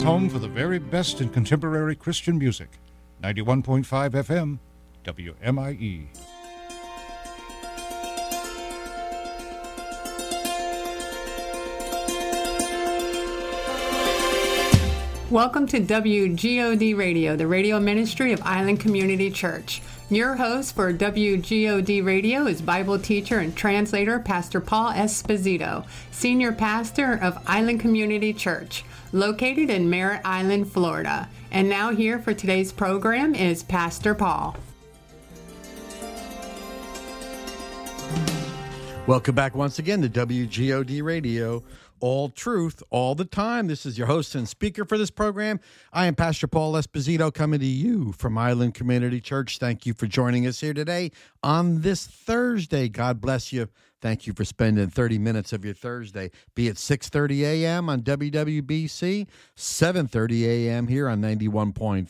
Home for the very best in contemporary Christian music. 91.5 FM, WMIE. Welcome to WGOD Radio, the radio ministry of Island Community Church. Your host for WGOD Radio is Bible teacher and translator Pastor Paul Esposito, senior pastor of Island Community Church, located in Merritt Island, Florida. And now here for today's program is Pastor Paul. Welcome back once again to WGOD Radio. All truth, all the time. This is your host and speaker for this program. I am Pastor Paul Esposito coming to you from Island Community Church. Thank you for joining us here today on this Thursday. God bless you. Thank you for spending 30 minutes of your Thursday, be it 6:30 a.m. on WWBC, 7:30 a.m. here on 91.5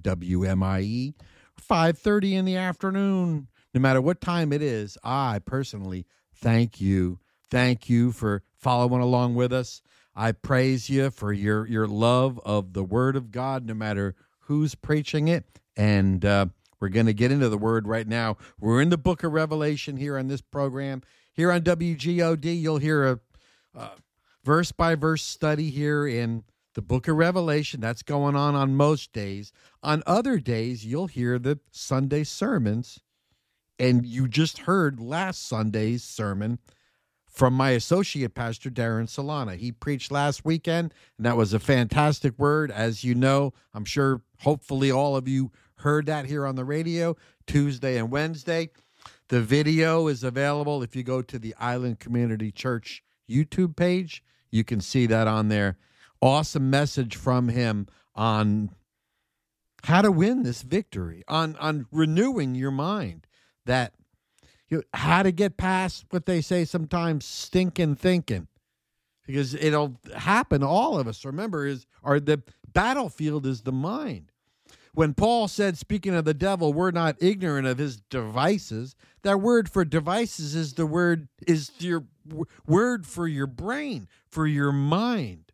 WMIE, 5:30 in the afternoon. No matter what time it is, I personally thank you. Thank you for following along with us. I praise you for your love of the Word of God, no matter who's preaching it. And we're going to get into the Word right now. We're in the book of Revelation here on this program. Here on WGOD, you'll hear a verse-by-verse study here in the book of Revelation. That's going on most days. On other days, you'll hear the Sunday sermons. And you just heard last Sunday's sermon from my associate pastor, Darren Solana. He preached last weekend, and that was a fantastic word. As you know, I'm sure hopefully all of you heard that here on the radio, Tuesday and Wednesday. The video is available. If you go to the Island Community Church YouTube page, you can see that on there. Awesome message from him on how to win this victory, on renewing your mind, that how to get past what they say sometimes, stinking thinking, because it'll happen to all of us. Remember, the battlefield is the mind. When Paul said, speaking of the devil, we're not ignorant of his devices, that word for devices is your word for your brain, for your mind.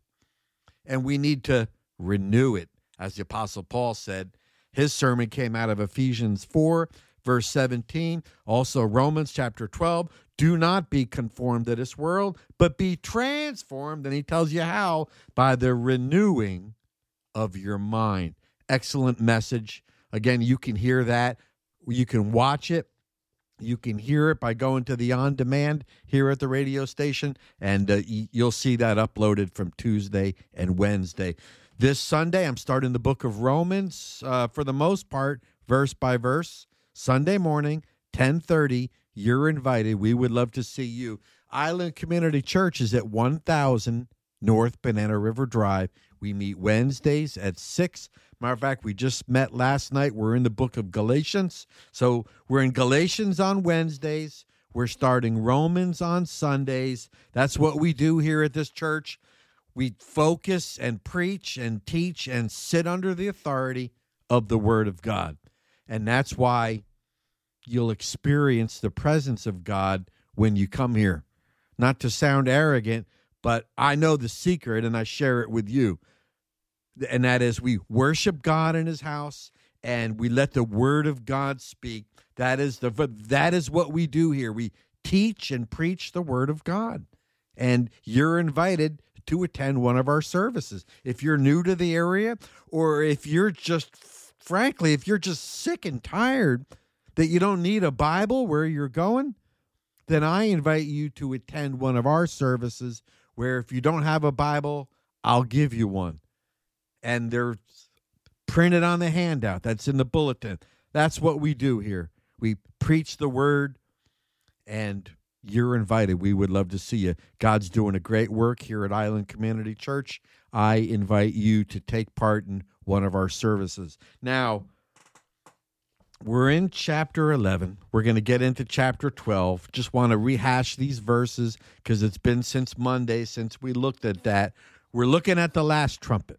And we need to renew it. As the Apostle Paul said, his sermon came out of Ephesians 4, Verse 17, also Romans chapter 12, do not be conformed to this world, but be transformed. And he tells you how, by the renewing of your mind. Excellent message. Again, you can hear that. You can watch it. You can hear it by going to the on-demand here at the radio station, and you'll see that uploaded from Tuesday and Wednesday. This Sunday, I'm starting the book of Romans, for the most part, verse by verse. Sunday morning, 10:30, you're invited. We would love to see you. Island Community Church is at 1000 North Banana River Drive. We meet Wednesdays at 6. Matter of fact, we just met last night. We're in the book of Galatians. So we're in Galatians on Wednesdays. We're starting Romans on Sundays. That's what we do here at this church. We focus and preach and teach and sit under the authority of the Word of God. And that's why you'll experience the presence of God when you come here. Not to sound arrogant, but I know the secret and I share it with you. And that is, we worship God in his house and we let the Word of God speak. That is what we do here. We teach and preach the Word of God. And you're invited to attend one of our services. If you're new to the area, or if you're just frankly, if you're just sick and tired that you don't need a Bible where you're going, then I invite you to attend one of our services where if you don't have a Bible, I'll give you one. And they're printed on the handout that's in the bulletin. That's what we do here. We preach the Word, and you're invited. We would love to see you. God's doing a great work here at Island Community Church. I invite you to take part in one of our services. Now, we're in chapter 11. We're going to get into chapter 12. Just want to rehash these verses because it's been since Monday since we looked at that. We're looking at the last trumpet.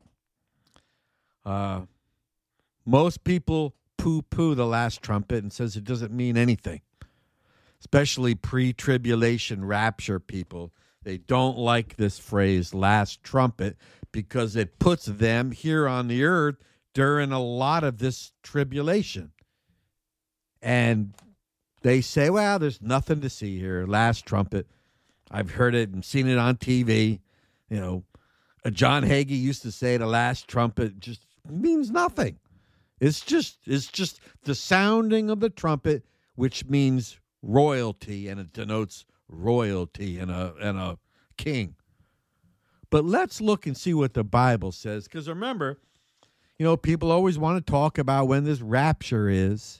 Most people poo-poo the last trumpet and says it doesn't mean anything, especially pre-tribulation rapture people. They don't like this phrase, last trumpet, because it puts them here on the earth during a lot of this tribulation. And they say, well, there's nothing to see here. Last trumpet. I've heard it and seen it on TV. You know, John Hagee used to say the last trumpet just means nothing. It's just the sounding of the trumpet, which means royalty, and it denotes royalty and a king. But let's look and see what the Bible says, because remember, people always want to talk about when this rapture is.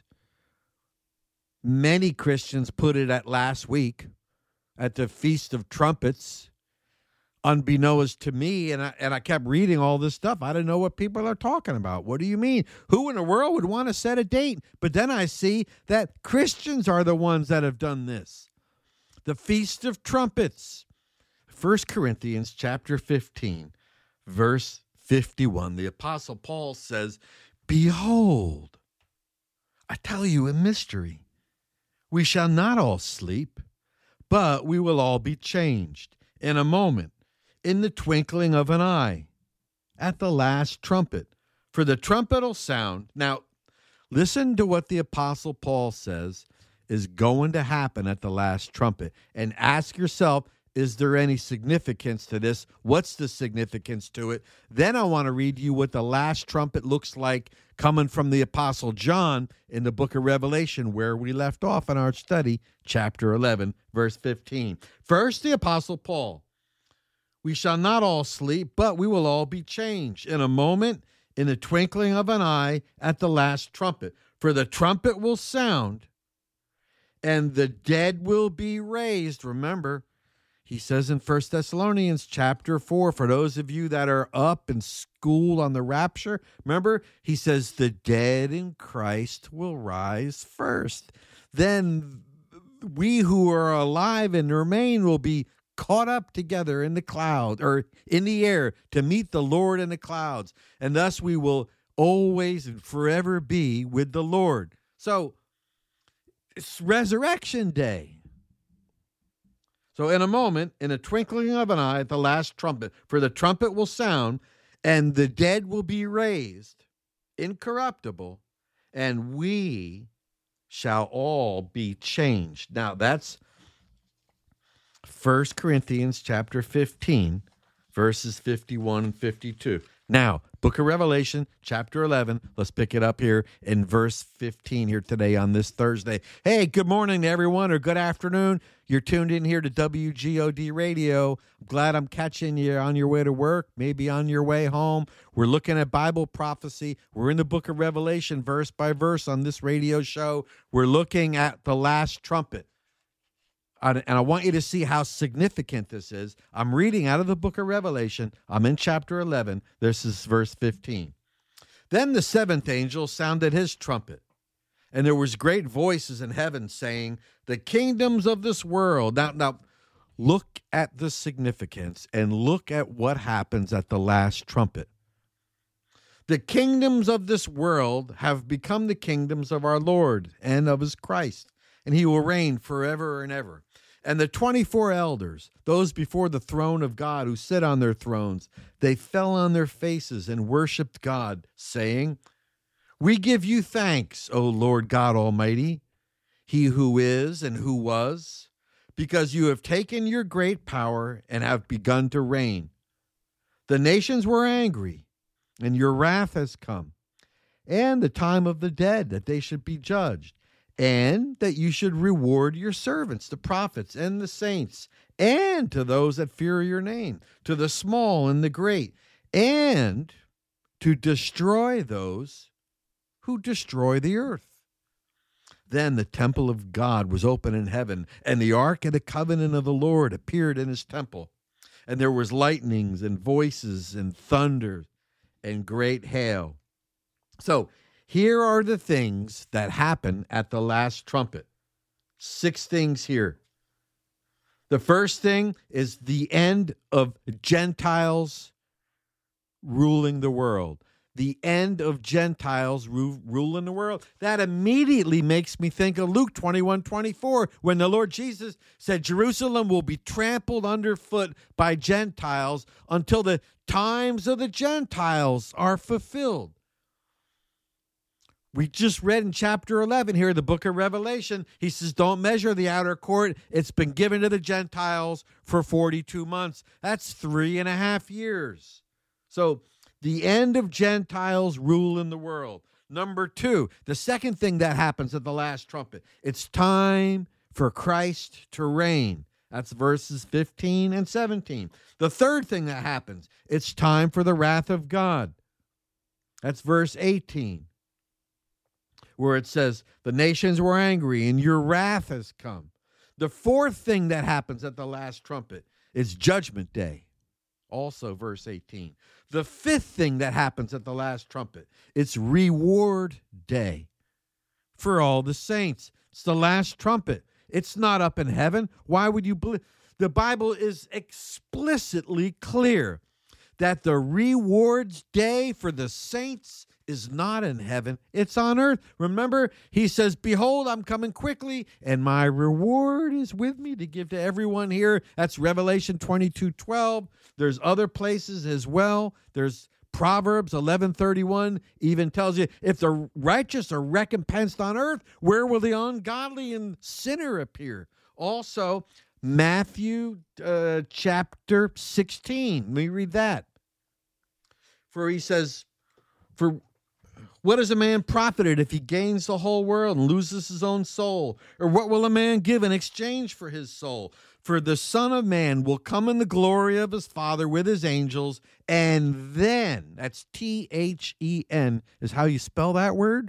Many Christians put it at last week at the Feast of Trumpets, unbeknownst to me, and I kept reading all this stuff. I didn't know what people are talking about. What do you mean? Who in the world would want to set a date? But then I see that Christians are the ones that have done this. The Feast of Trumpets. 1 Corinthians chapter 15, verse 51. The Apostle Paul says, "Behold, I tell you a mystery. We shall not all sleep, but we will all be changed in a moment, in the twinkling of an eye, at the last trumpet. For the trumpet will sound." Now, listen to what the Apostle Paul says is going to happen at the last trumpet. And ask yourself, is there any significance to this? What's the significance to it? Then I want to read you what the last trumpet looks like coming from the Apostle John in the book of Revelation, where we left off in our study, chapter 11, verse 15. First, the Apostle Paul. "We shall not all sleep, but we will all be changed in a moment, in the twinkling of an eye, at the last trumpet. For the trumpet will sound, and the dead will be raised." Remember, he says in 1 Thessalonians chapter 4, for those of you that are up in school on the rapture, remember, he says the dead in Christ will rise first. Then we who are alive and remain will be caught up together in the cloud, or in the air, to meet the Lord in the clouds. And thus we will always and forever be with the Lord. So it's resurrection day. So in a moment, in a twinkling of an eye, at the last trumpet, for the trumpet will sound, and the dead will be raised, incorruptible, and we shall all be changed. Now that's 1 Corinthians chapter 15, verses 51 and 52. Now, book of Revelation, chapter 11. Let's pick it up here in verse 15 here today on this Thursday. Hey, good morning to everyone, or good afternoon. You're tuned in here to WGOD Radio. I'm glad I'm catching you on your way to work, maybe on your way home. We're looking at Bible prophecy. We're in the book of Revelation, verse by verse on this radio show. We're looking at the last trumpet. And I want you to see how significant this is. I'm reading out of the book of Revelation. I'm in chapter 11. This is verse 15. "Then the seventh angel sounded his trumpet, and there was great voices in heaven saying, the kingdoms of this world." Now, look at the significance and look at what happens at the last trumpet. "The kingdoms of this world have become the kingdoms of our Lord and of his Christ, and he will reign forever and ever. And the 24 elders, those before the throne of God who sit on their thrones, they fell on their faces and worshiped God, saying, we give you thanks, O Lord God Almighty, he who is and who was, because you have taken your great power and have begun to reign. The nations were angry, and your wrath has come, and the time of the dead, that they should be judged, and that you should reward your servants, the prophets and the saints, and to those that fear your name, to the small and the great, and to destroy those who destroy the earth. Then the temple of God was open in heaven, and the ark of the covenant of the Lord appeared in his temple. And there was lightnings and voices and thunder and great hail. So here are the things that happen at the last trumpet. 6 things here. The first thing is the end of Gentiles ruling the world. The end of Gentiles ruling the world. That immediately makes me think of Luke 21:24, when the Lord Jesus said Jerusalem will be trampled underfoot by Gentiles until the times of the Gentiles are fulfilled. We just read in chapter 11 here, the book of Revelation, he says, don't measure the outer court. It's been given to the Gentiles for 42 months. That's 3.5 years. So the end of Gentiles' rule in the world. Number 2, the second thing that happens at the last trumpet, it's time for Christ to reign. That's verses 15 and 17. The third thing that happens, it's time for the wrath of God. That's verse 18, where it says, the nations were angry and your wrath has come. The fourth thing that happens at the last trumpet is Judgment Day. Also verse 18. The fifth thing that happens at the last trumpet, it's Reward Day for all the saints. It's the last trumpet. It's not up in heaven. Why would you believe? The Bible is explicitly clear that the rewards day for the saints is not in heaven. It's on earth. Remember, he says, behold, I'm coming quickly, and my reward is with me to give to everyone here. That's Revelation 22:12. There's other places as well. There's Proverbs 11:31 even tells you, if the righteous are recompensed on earth, where will the ungodly and sinner appear? Also, Matthew chapter 16. Let me read that. For he says, for what is a man profited if he gains the whole world and loses his own soul? Or what will a man give in exchange for his soul? For the Son of Man will come in the glory of his Father with his angels, and then, that's T-H-E-N, is how you spell that word?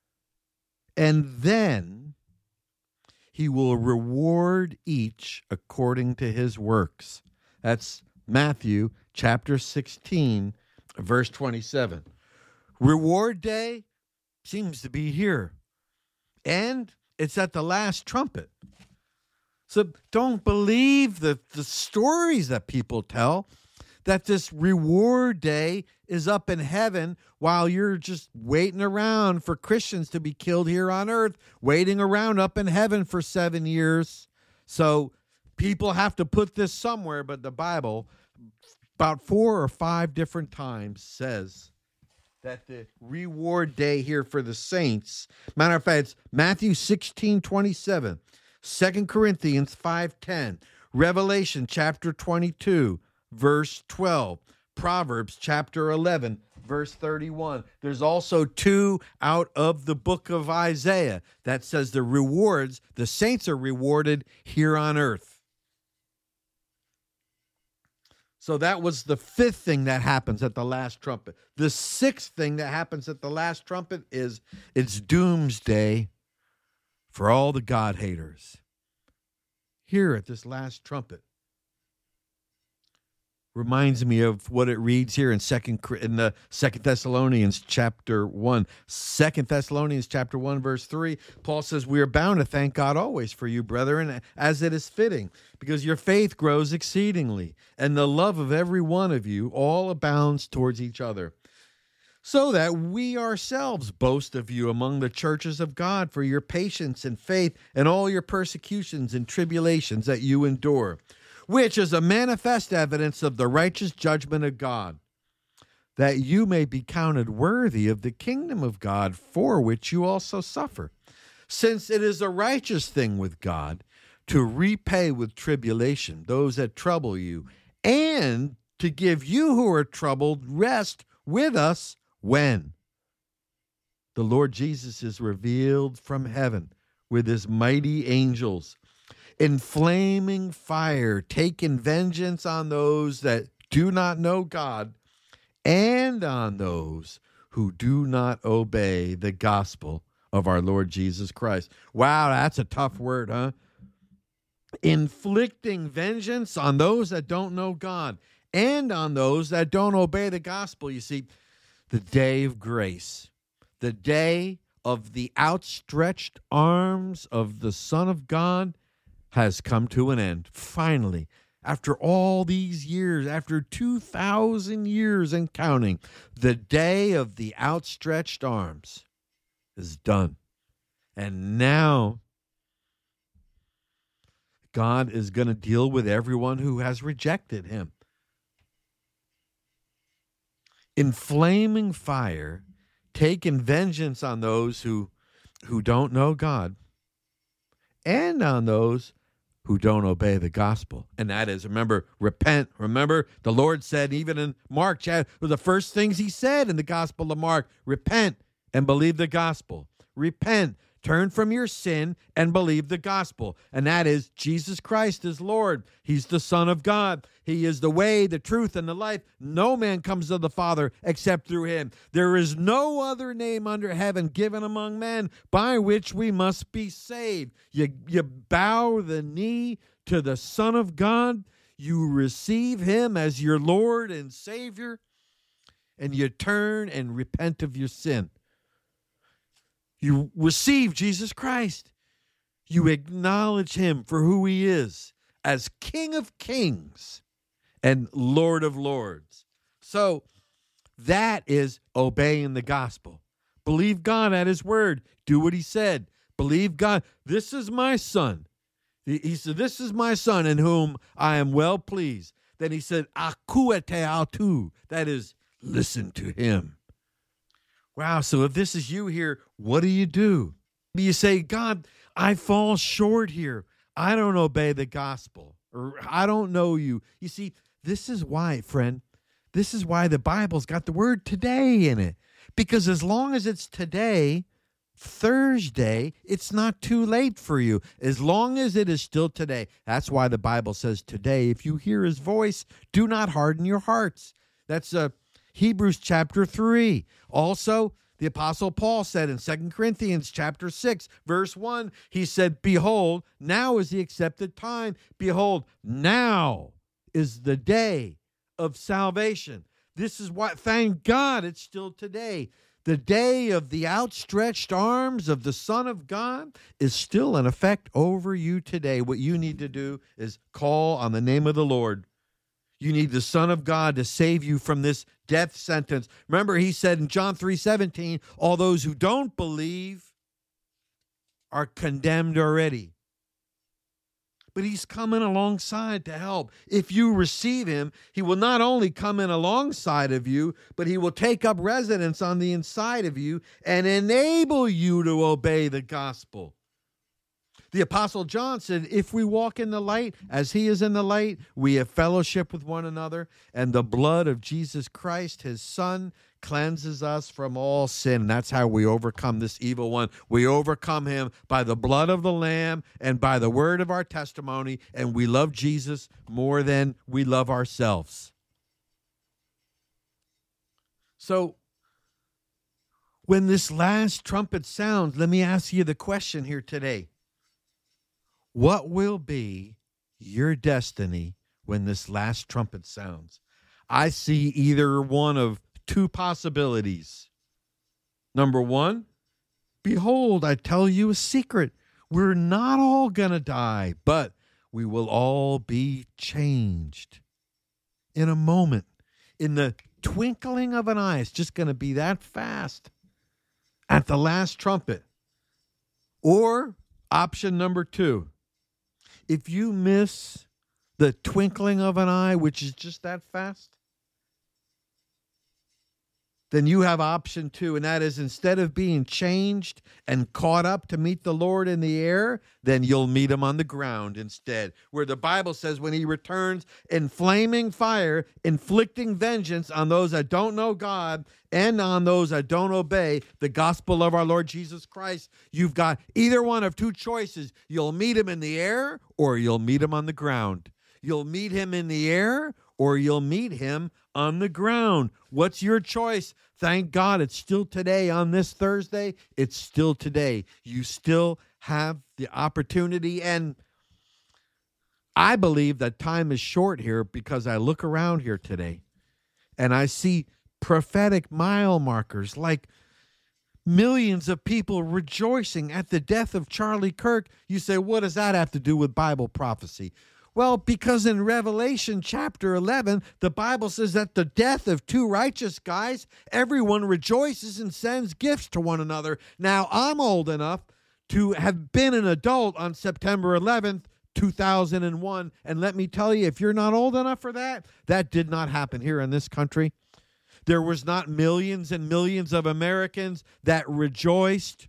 And then he will reward each according to his works. That's Matthew chapter 16, verse 27. Reward day seems to be here, and it's at the last trumpet. So don't believe the stories that people tell that this reward day is up in heaven while you're just waiting around for Christians to be killed here on earth, waiting around up in heaven for 7 years. So people have to put this somewhere, but the Bible about 4 or 5 different times says that the reward day here for the saints, matter of fact, it's Matthew 16:27, 2 Corinthians 5:10, Revelation chapter 22, verse 12, Proverbs chapter 11, verse 31. There's also 2 out of the book of Isaiah that says the rewards, the saints are rewarded here on earth. So that was the 5th thing that happens at the last trumpet. The 6th thing that happens at the last trumpet is it's doomsday for all the God haters. Here at this last trumpet reminds me of what it reads here in the 2 Thessalonians chapter 1. 2 Thessalonians chapter 1, verse 3, Paul says, we are bound to thank God always for you, brethren, as it is fitting, because your faith grows exceedingly, and the love of every one of you all abounds towards each other, so that we ourselves boast of you among the churches of God for your patience and faith and all your persecutions and tribulations that you endure, which is a manifest evidence of the righteous judgment of God, that you may be counted worthy of the kingdom of God, for which you also suffer. Since it is a righteous thing with God to repay with tribulation those that trouble you, and to give you who are troubled rest with us when the Lord Jesus is revealed from heaven with his mighty angels in flaming fire, taking vengeance on those that do not know God and on those who do not obey the gospel of our Lord Jesus Christ. Wow, that's a tough word, huh? Inflicting vengeance on those that don't know God and on those that don't obey the gospel. You see, the day of grace, the day of the outstretched arms of the Son of God has come to an end. Finally, after all these years, after 2,000 years and counting, the day of the outstretched arms is done. And now God is going to deal with everyone who has rejected him. in flaming fire, taking vengeance on those who don't know God and on those who don't obey the gospel. And that is, remember, repent. Remember, the Lord said, even in Mark, the first things he said in the Gospel of Mark, repent and believe the gospel. Repent, turn from your sin and believe the gospel. And that is, Jesus Christ is Lord. He's the Son of God. He is the way, the truth, and the life. No man comes to the Father except through him. There is no other name under heaven given among men by which we must be saved. You bow the knee to the Son of God. You receive him as your Lord and Savior. And you turn and repent of your sin. You receive Jesus Christ. You acknowledge him for who he is as King of Kings and Lord of Lords. So that is obeying the gospel. Believe God at his word. Do what he said. Believe God. This is my son. He said, this is my son in whom I am well pleased. Then he said, akuete autu. That is, listen to him. Wow, so if this is you here, what do? You say, God, I fall short here. I don't obey the gospel, or I don't know you. You see, this is why, friend, this is why the Bible's got the word today in it. Because as long as it's today, Thursday, it's not too late for you. As long as it is still today. That's why the Bible says today, if you hear his voice, do not harden your hearts. That's Hebrews chapter 3. Also, the Apostle Paul said in 2 Corinthians chapter 6, verse 1, he said, behold, now is the accepted time. Behold, now is the day of salvation. This is why, thank God, it's still today. The day of the outstretched arms of the Son of God is still in effect over you today. What you need to do is call on the name of the Lord. You need the Son of God to save you from this death sentence. Remember, he said in John 3:17, all those who don't believe are condemned already. But he's coming alongside to help. If you receive him, he will not only come in alongside of you, but he will take up residence on the inside of you and enable you to obey the gospel. The Apostle John said, if we walk in the light as he is in the light, we have fellowship with one another, and the blood of Jesus Christ, his Son, cleanses us from all sin. And that's how we overcome this evil one. We overcome him by the blood of the Lamb and by the word of our testimony, and we love Jesus more than we love ourselves. So, when this last trumpet sounds, let me ask you the question here today. What will be your destiny when this last trumpet sounds? I see either one of two possibilities. Number one, behold, I tell you a secret. We're not all going to die, but we will all be changed in a moment, in the twinkling of an eye. It's just going to be that fast at the last trumpet. Or option number two, if you miss the twinkling of an eye, which is just that fast, then you have option two, and that is instead of being changed and caught up to meet the Lord in the air, then you'll meet him on the ground instead, where the Bible says when he returns in flaming fire, inflicting vengeance on those that don't know God and on those that don't obey the gospel of our Lord Jesus Christ. You've got either one of two choices. You'll meet him in the air or you'll meet him on the ground. You'll meet him in the air or you'll meet him on the ground. What's your choice? Thank God it's still today on this Thursday. It's still today. You still have the opportunity. And I believe that time is short here because I look around here today and I see prophetic mile markers like millions of people rejoicing at the death of Charlie Kirk. You say, what does that have to do with Bible prophecy? Well, because in Revelation chapter 11, the Bible says that the death of two righteous guys, everyone rejoices and sends gifts to one another. Now, I'm old enough to have been an adult on September 11th, 2001. And let me tell you, if you're not old enough for that, that did not happen here in this country. There was not millions and millions of Americans that rejoiced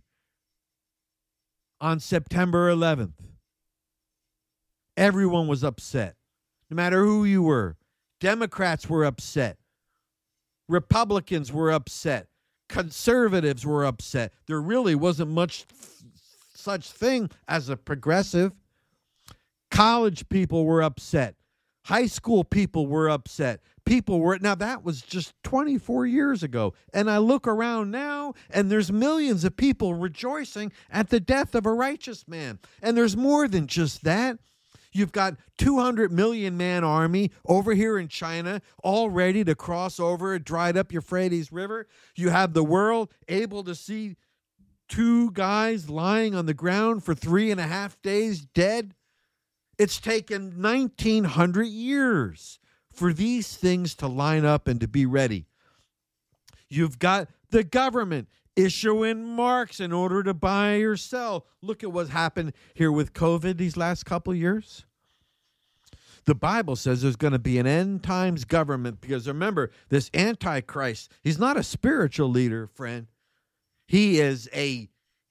on September 11th. Everyone was upset, no matter who you were. Democrats were upset. Republicans were upset. Conservatives were upset. There really wasn't much such thing as a progressive. College people were upset. High school people were upset. Now that was just 24 years ago. And I look around now and there's millions of people rejoicing at the death of a righteous man. And there's more than just that. You've got 200 million man army over here in China, all ready to cross over a dried up Euphrates River. You have the world able to see 2 guys lying on the ground for 3.5 days dead. It's taken 1,900 years for these things to line up and to be ready. You've got the government issuing marks in order to buy or sell. Look at what's happened here with COVID these last couple years. The Bible says there's going to be an end times government because remember, this Antichrist, he's not a spiritual leader, friend. He is a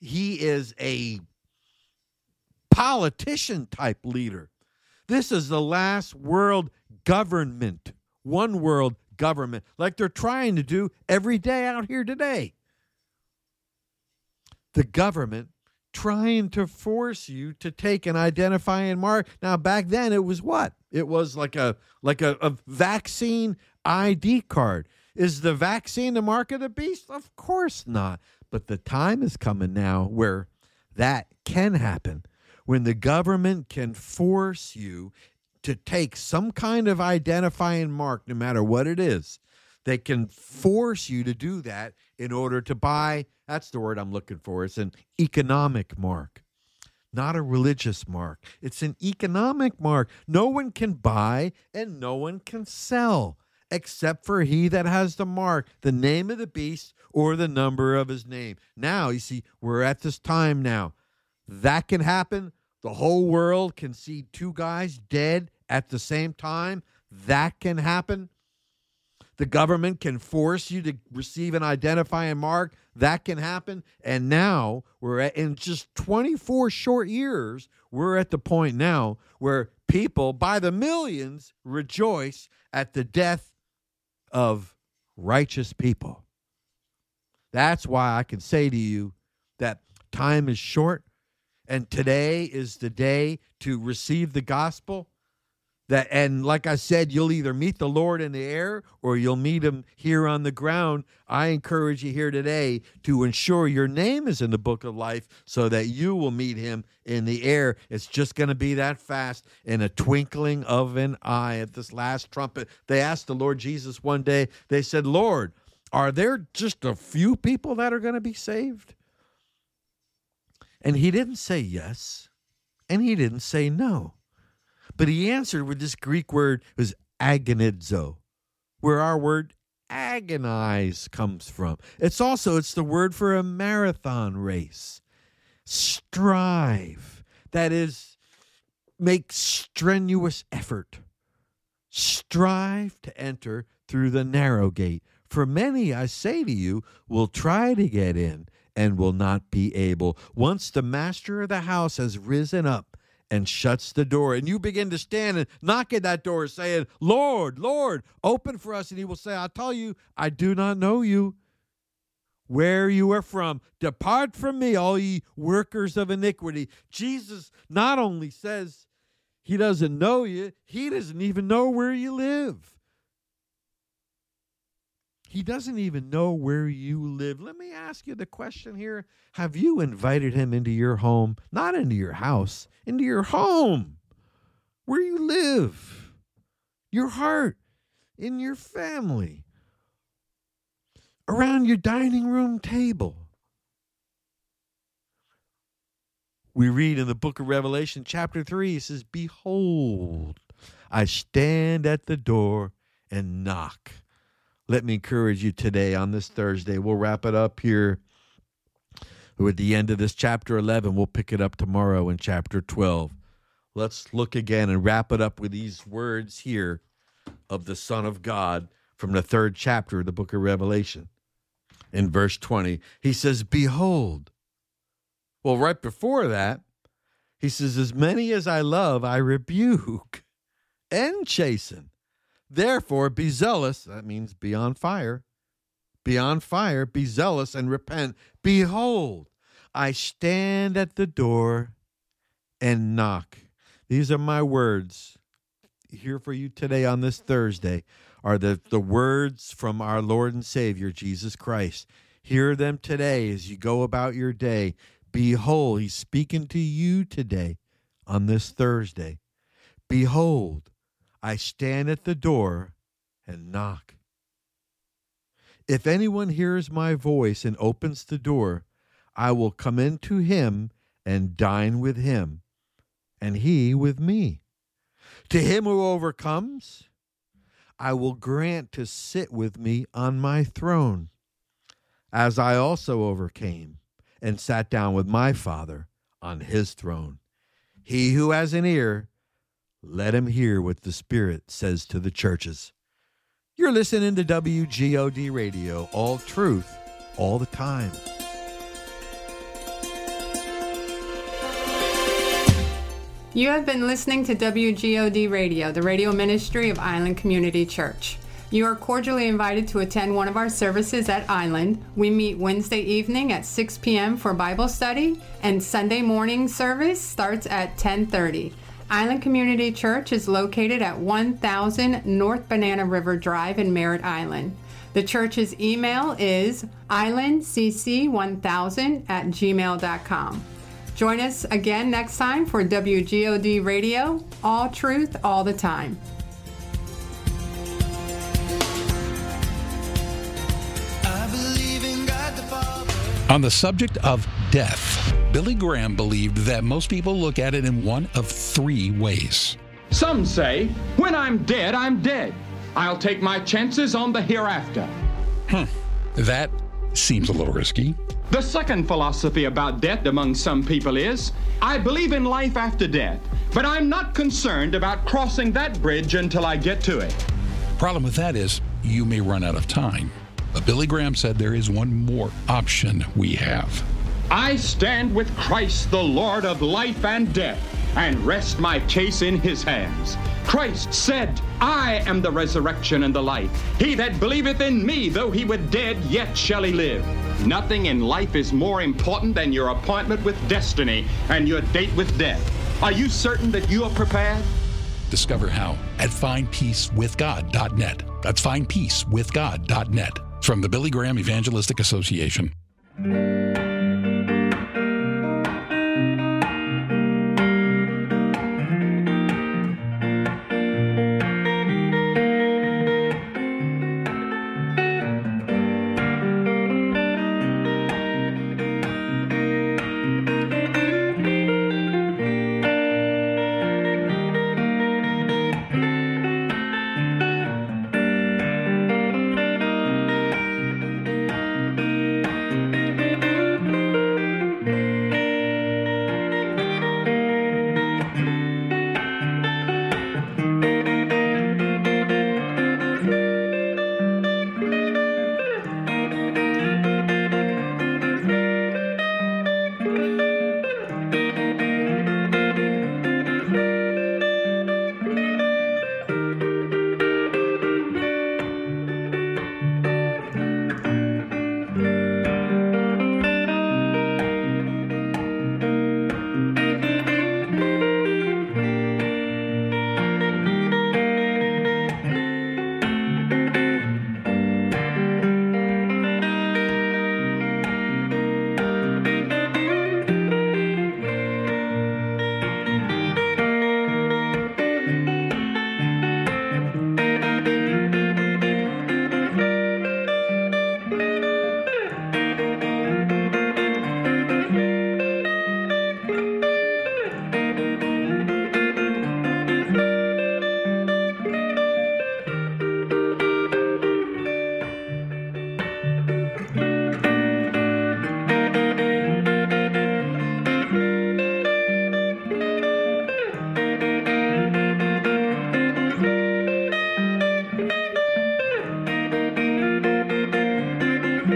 politician type leader. This is the last world government, one world government, like they're trying to do every day out here today. The government trying to force you to take an identifying mark. Now, back then, it was what? It was like a vaccine ID card. Is the vaccine the mark of the beast? Of course not. But the time is coming now where that can happen, when the government can force you to take some kind of identifying mark, no matter what it is. They can force you to do that in order to buy, that's the word I'm looking for, it's an economic mark, not a religious mark. It's an economic mark. No one can buy and no one can sell except for he that has the mark, the name of the beast or the number of his name. Now, you see, we're at this time now. That can happen. The whole world can see 2 guys dead at the same time. That can happen. The government can force you to receive an identifying mark. That can happen. And now in just 24 short years, we're at the point now where people by the millions rejoice at the death of righteous people. That's why I can say to you that time is short. And today is the day to receive the gospel. And like I said, you'll either meet the Lord in the air or you'll meet him here on the ground. I encourage you here today to ensure your name is in the book of life so that you will meet him in the air. It's just going to be that fast, in a twinkling of an eye. At this last trumpet, they asked the Lord Jesus one day, they said, Lord, are there just a few people that are going to be saved? And he didn't say yes, and he didn't say no. But he answered with this Greek word, was agonizo, where our word agonize comes from. It's the word for a marathon race. Strive, that is, make strenuous effort. Strive to enter through the narrow gate. For many, I say to you, will try to get in and will not be able. Once the master of the house has risen up and shuts the door, and you begin to stand and knock at that door saying, Lord, Lord, open for us. And he will say, I'll tell you, I do not know you, where you are from. Depart from me, all ye workers of iniquity. Jesus not only says he doesn't know you, he doesn't even know where you live. He doesn't even know where you live. Let me ask you the question here. Have you invited him into your home? Not into your house, into your home, where you live, your heart, in your family, around your dining room table. We read in the book of Revelation, chapter 3, it says, Behold, I stand at the door and knock. Let me encourage you today on this Thursday. We'll wrap it up here with the end of this chapter 11. We'll pick it up tomorrow in chapter 12. Let's look again and wrap it up with these words here of the Son of God from the 3rd chapter of the book of Revelation. In verse 20, he says, behold. Well, right before that, he says, as many as I love, I rebuke and chasten. Therefore, be zealous. That means be on fire. Be on fire, be zealous, and repent. Behold, I stand at the door and knock. These are my words here for you today on this Thursday, are the words from our Lord and Savior, Jesus Christ. Hear them today as you go about your day. Behold, he's speaking to you today on this Thursday. Behold, I stand at the door and knock. If anyone hears my voice and opens the door, I will come into him and dine with him, and he with me. To him who overcomes, I will grant to sit with me on my throne, as I also overcame and sat down with my Father on his throne. He who has an ear, let him hear what the Spirit says to the churches. You're listening to WGOD Radio, all truth, all the time. You have been listening to WGOD Radio, the radio ministry of Island Community Church. You are cordially invited to attend one of our services at Island. We meet Wednesday evening at 6 p.m. for Bible study, and Sunday morning service starts at 10:30. Island Community Church is located at 1000 North Banana River Drive in Merritt Island. The church's email is islandcc1000@gmail.com. Join us again next time for WGOD Radio, all truth, all the time. On the subject of death, Billy Graham believed that most people look at it in one of 3 ways. Some say, when I'm dead, I'm dead. I'll take my chances on the hereafter. That seems a little risky. The second philosophy about death among some people is, I believe in life after death, but I'm not concerned about crossing that bridge until I get to it. Problem with that is, you may run out of time. But Billy Graham said there is one more option we have. I stand with Christ, the Lord of life and death, and rest my case in his hands. Christ said, I am the resurrection and the life. He that believeth in me, though he were dead, yet shall he live. Nothing in life is more important than your appointment with destiny and your date with death. Are you certain that you are prepared? Discover how at findpeacewithgod.net. That's findpeacewithgod.net. From the Billy Graham Evangelistic Association.